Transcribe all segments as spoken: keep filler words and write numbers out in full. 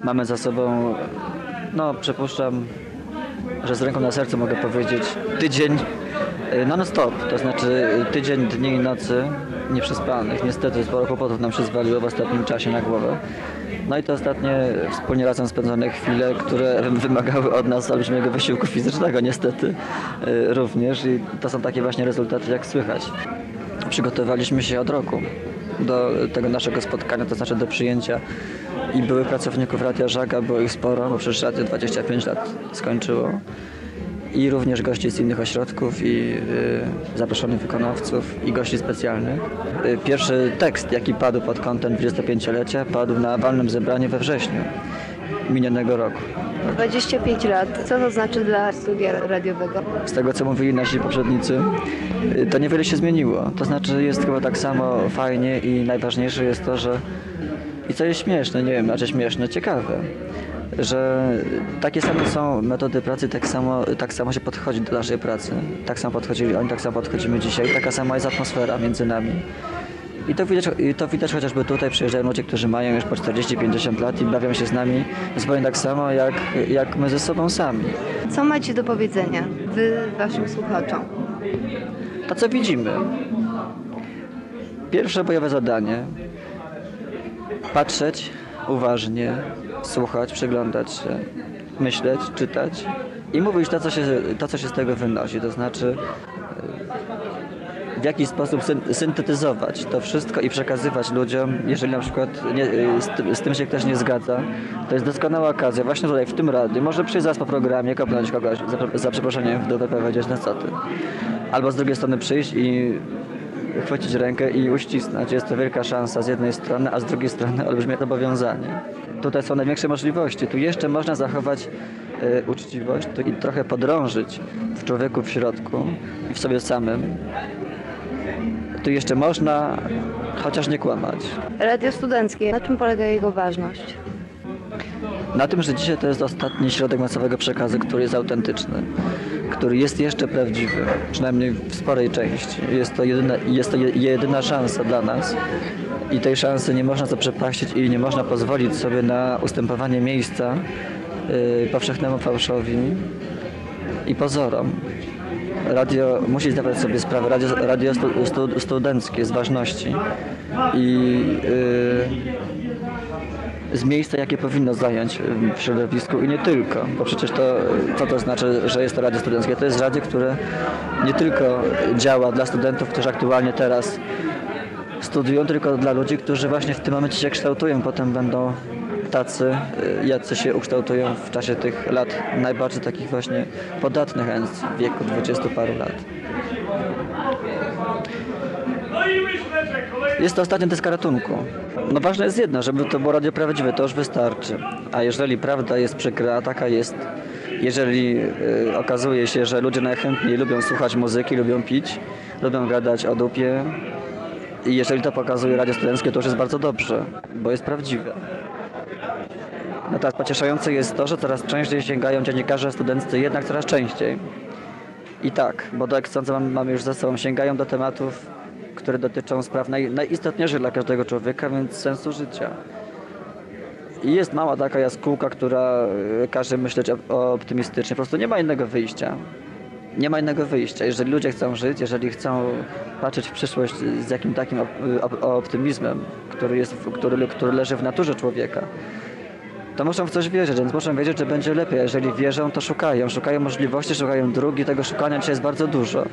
Mamy za sobą, no przypuszczam, że z ręką na sercu mogę powiedzieć, tydzień non-stop, to znaczy tydzień dni i nocy nieprzespanych. Niestety sporo kłopotów nam się zwaliło w ostatnim czasie na głowę. No i te ostatnie wspólnie razem spędzone chwile, które wymagały od nas olbrzymiego wysiłku fizycznego niestety również i to są takie właśnie rezultaty, jak słychać. Przygotowaliśmy się od roku do tego naszego spotkania, to znaczy do przyjęcia i byłych pracowników Radia Żaga, było ich sporo, bo przecież Radio dwadzieścia pięć lat skończyło. I również gości z innych ośrodków i y, zaproszonych wykonawców i gości specjalnych. Y, pierwszy tekst, jaki padł pod kątem dwudziestopięciolecia, padł na walnym zebraniu we wrześniu minionego roku. dwadzieścia pięć lat. Co to znaczy dla studia radiowego? Z tego, co mówili nasi poprzednicy, y, to niewiele się zmieniło. To znaczy jest chyba tak samo fajnie i najważniejsze jest to, że i co jest śmieszne, nie wiem, znaczy śmieszne, ciekawe, że takie same są metody pracy, tak samo, tak samo się podchodzi do naszej pracy. Tak samo podchodzili oni, tak samo podchodzimy dzisiaj. Taka sama jest atmosfera między nami. I to widać, i to widać chociażby tutaj przyjeżdżają ludzie, którzy mają już po czterdzieści pięćdziesiąt lat i bawią się z nami zupełnie tak samo, jak, jak my ze sobą sami. Co macie do powiedzenia wy waszym słuchaczom? To, co widzimy. Pierwsze bojowe zadanie. Patrzeć uważnie, słuchać, przyglądać się, myśleć, czytać i mówić to, co się, to, co się z tego wynosi. To znaczy w jakiś sposób syntetyzować to wszystko i przekazywać ludziom, jeżeli na przykład nie, z, z tym się ktoś nie zgadza. To jest doskonała okazja, właśnie tutaj w tym radiu. Może przyjść zaraz po programie, kopnąć kogoś za, za przeproszeniem w dupę, powiedzieć na co ty. Albo z drugiej strony przyjść i chwycić rękę i uścisnąć. Jest to wielka szansa z jednej strony, a z drugiej strony olbrzymie zobowiązanie. Tutaj są największe możliwości. Tu jeszcze można zachować y, uczciwość tu i trochę podrążyć w człowieku w środku i w sobie samym. Tu jeszcze można, chociaż nie kłamać. Radio studenckie. Na czym polega jego ważność? Na tym, że dzisiaj to jest ostatni środek masowego przekazu, który jest autentyczny, który jest jeszcze prawdziwy, przynajmniej w sporej części. Jest to jedyna, jest to jedyna szansa dla nas i tej szansy nie można zaprzepaścić i nie można pozwolić sobie na ustępowanie miejsca yy, powszechnemu fałszowi i pozorom. Radio musi zdawać sobie sprawę, radio, radio stu, stu, studenckie z ważności i yy, z miejsca, jakie powinno zająć w środowisku i nie tylko, bo przecież to, co to znaczy, że jest to radio studenckie? To jest radio, które nie tylko działa dla studentów, którzy aktualnie teraz studiują, tylko dla ludzi, którzy właśnie w tym momencie się kształtują, potem będą tacy, jacy się ukształtują w czasie tych lat najbardziej takich właśnie podatnych, a więc w wieku dwudziestu paru lat. Jest to ostatnia deska ratunku. No ważne jest jedno, żeby to było radio prawdziwe, to już wystarczy. A jeżeli prawda jest przykra, taka jest, jeżeli y, okazuje się, że ludzie najchętniej lubią słuchać muzyki, lubią pić, lubią gadać o dupie i jeżeli to pokazuje radio studenckie, to już jest bardzo dobrze, bo jest prawdziwe. No teraz pocieszające jest to, że coraz częściej sięgają dziennikarze studenccy, jednak coraz częściej. I tak, bo jak sądzę, mamy, mamy już za sobą, sięgają do tematów, które dotyczą spraw naj, najistotniejszych dla każdego człowieka, więc sensu życia. I jest mała taka jaskółka, która każe myśleć optymistycznie. Po prostu nie ma innego wyjścia. Nie ma innego wyjścia. Jeżeli ludzie chcą żyć, jeżeli chcą patrzeć w przyszłość z jakim takim optymizmem, który, jest, który, który leży w naturze człowieka, to muszą w coś wierzyć, więc muszą wiedzieć, że będzie lepiej. Jeżeli wierzą, to szukają. Szukają możliwości, szukają dróg i tego szukania dzisiaj jest bardzo dużo.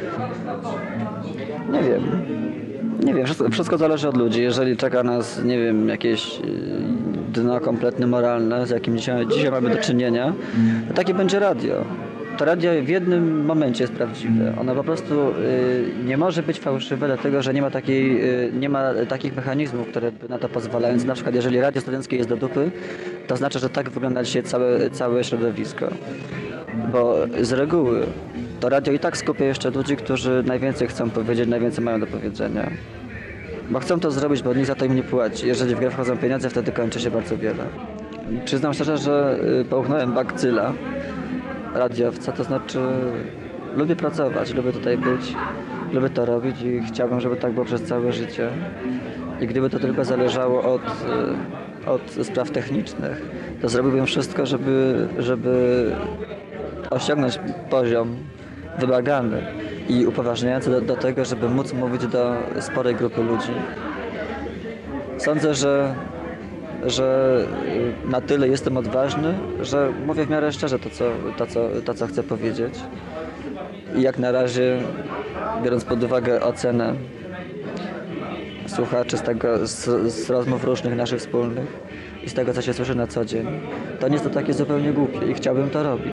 Nie wiem. Nie wiem, wszystko, wszystko zależy od ludzi. Jeżeli czeka nas, nie wiem, jakieś dno kompletnie moralne, z jakim dzisiaj, dzisiaj mamy do czynienia, to takie będzie radio. To radio w jednym momencie jest prawdziwe. Ono po prostu y, nie może być fałszywe, dlatego że nie ma, takiej, y, nie ma takich mechanizmów, które by na to pozwalają. Na przykład jeżeli radio studenckie jest do dupy, to znaczy, że tak wygląda dzisiaj całe, całe środowisko. Bo z reguły to radio i tak skupia jeszcze ludzi, którzy najwięcej chcą powiedzieć, najwięcej mają do powiedzenia. Bo chcą to zrobić, bo nikt za to im nie płaci. Jeżeli w grę wchodzą pieniądze, wtedy kończy się bardzo wiele. Przyznam szczerze, że połknąłem bakcyla radiowca, to znaczy lubię pracować, lubię tutaj być, lubię to robić i chciałbym, żeby tak było przez całe życie. I gdyby to tylko zależało od od spraw technicznych, to zrobiłbym wszystko, żeby, żeby osiągnąć poziom wymagany i upoważniający do, do tego, żeby móc mówić do sporej grupy ludzi. Sądzę, że, że na tyle jestem odważny, że mówię w miarę szczerze to, co, to, co, to, co chcę powiedzieć. I jak na razie, biorąc pod uwagę ocenę słuchaczy z, tego, z, z rozmów różnych naszych wspólnych i z tego, co się słyszy na co dzień, to nie jest to takie zupełnie głupie i chciałbym to robić.